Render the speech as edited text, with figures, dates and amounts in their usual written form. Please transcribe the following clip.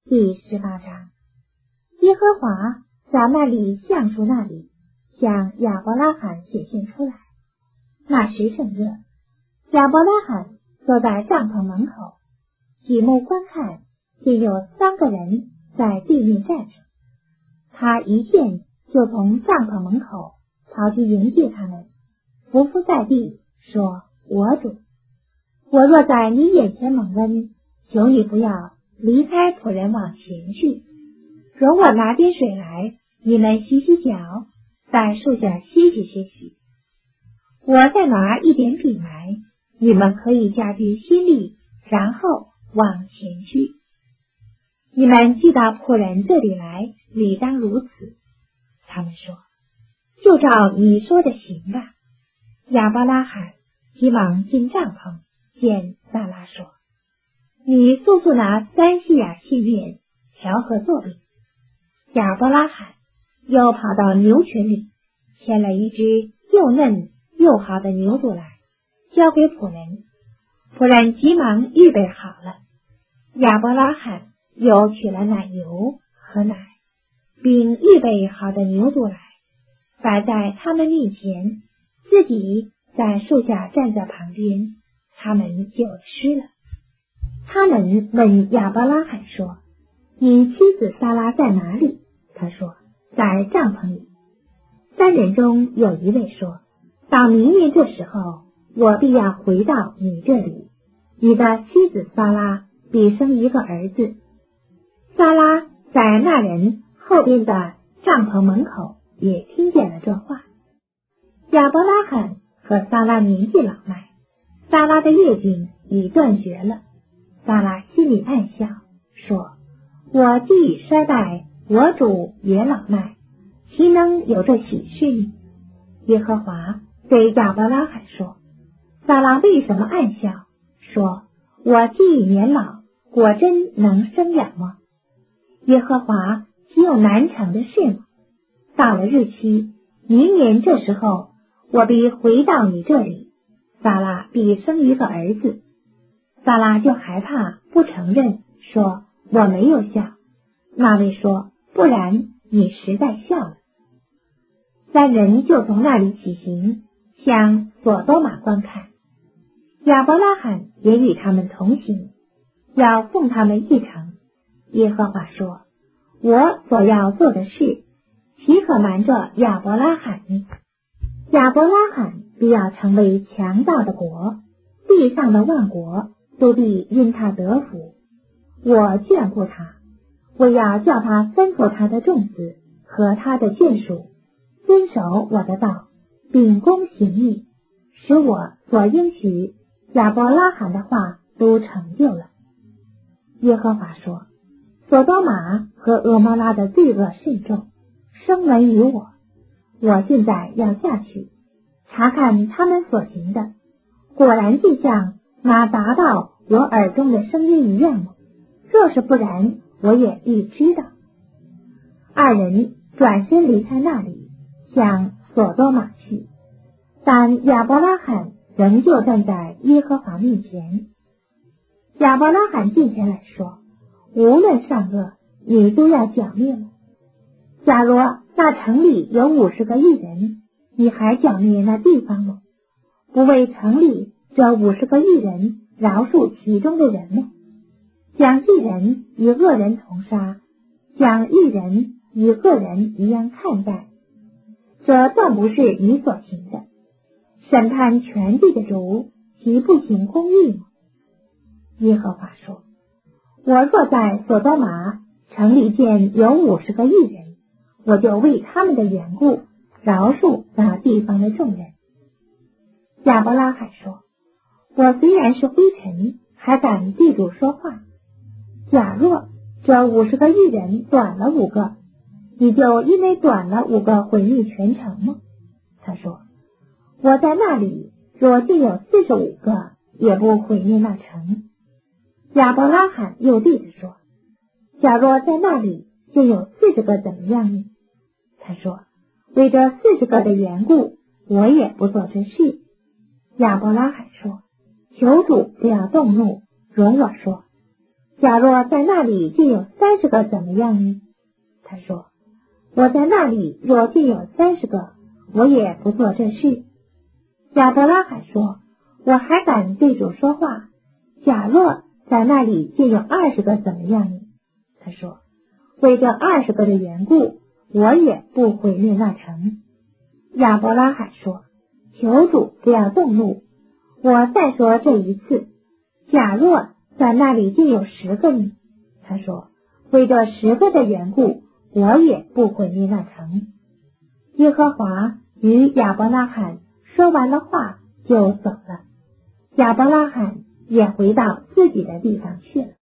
第18章。耶和华在那里橡树那里向亚伯拉罕显现出来。那时甚热，亚伯拉罕坐在帐篷门口，举目观看，见有3个人在地面站着。他一见就从帐篷门口跑去迎接他们，伏伏在地说：我主，我若在你眼前蒙恩，求你不要离开仆人往前去，容我拿点水来，你们洗洗脚，在树下歇息。我再拿一点饼来，你们可以加剧心力，然后往前去。你们寄到仆人这里来，理当如此。他们说：就照你说的行吧。亚伯拉罕急忙进帐篷，见撒拉说：你速速拿3细亚细面调和做饼。亚伯拉罕又跑到牛群里，牵了一只又嫩又好的牛犊来，交给仆人。仆人急忙预备好了。亚伯拉罕又取了奶油和奶，并预备好的牛犊来，摆在他们面前，自己在树下站在旁边，他们就吃了。他们问亚伯拉罕说：你妻子撒拉在哪里？他说：在帐篷里。3人中有一位说：到明年这时候，我必要回到你这里，你的妻子撒拉必生一个儿子。撒拉在那人后边的帐篷门口也听见了这话。亚伯拉罕和撒拉年纪老迈，撒拉的月经已断绝了。撒拉心里暗笑，说：我既已衰败，我主也老迈，岂能有这喜事呢？耶和华对亚伯拉罕说：撒拉为什么暗笑，说我既已年老，果真能生养吗？耶和华岂有难成的事吗？到了日期，明年这时候，我必回到你这里，撒拉必生一个儿子。撒拉就害怕，不承认，说我没有笑。那位说：不然，你实在笑了。3人就从那里起行，向索多玛观看。亚伯拉罕也与他们同行，要奉他们一程。耶和华说：我所要做的事，岂可瞒着亚伯拉罕呢？亚伯拉罕必要成为强大的国，地上的万国都必因他得福。我眷顾他，我要叫他吩咐他的众子和他的眷属遵守我的道，秉公行义，使我所应许亚伯拉罕的话都成就了。耶和华说：索多玛和蛾摩拉的罪恶甚重，声闻于我，我现在要下去查看他们所行的，果然就像那达到我耳中的声音一样吗？若是不然，我也必知道。2人转身离开那里，向索多玛去，但亚伯拉罕仍旧站在耶和华面前。亚伯拉罕近前来说：无论善恶，你都要剿灭吗？假若那城里有50个义人，你还剿灭那地方吗？不为城里这50个义人饶恕其中的人吗？将义人与恶人同杀，将义人与恶人一样看待，这断不是你所行的。审判全地的主，岂不行公义吗？耶和华说：我若在索多玛城里见有50个义人，我就为他们的缘故饶恕那地方的众人。亚伯拉罕说：我虽然是灰尘，还敢对主说话。假若这50个义人短了5个，你就因为短了5个毁灭全城吗？他说：我在那里若竟有45个，也不毁灭那城。亚伯拉罕又对他说：假若在那里就有40个怎么样呢？他说：为这40个的缘故，我也不做这事。亚伯拉罕说：求主不要动怒，容我说。 假若在那里竟有30个怎么样呢？他说，我在那里若竟有30个，我也不做这事。亚伯拉罕说，我还敢对主说话，假若在那里竟有20个怎么样呢？他说，为这20个的缘故，我也不毁灭那城。亚伯拉罕说，求主不要动怒，我再说这一次，假若在那里竟有10个呢？他说，为这10个的缘故，我也不毁灭那城。耶和华与亚伯拉罕说完了话就走了，亚伯拉罕也回到自己的地方去了。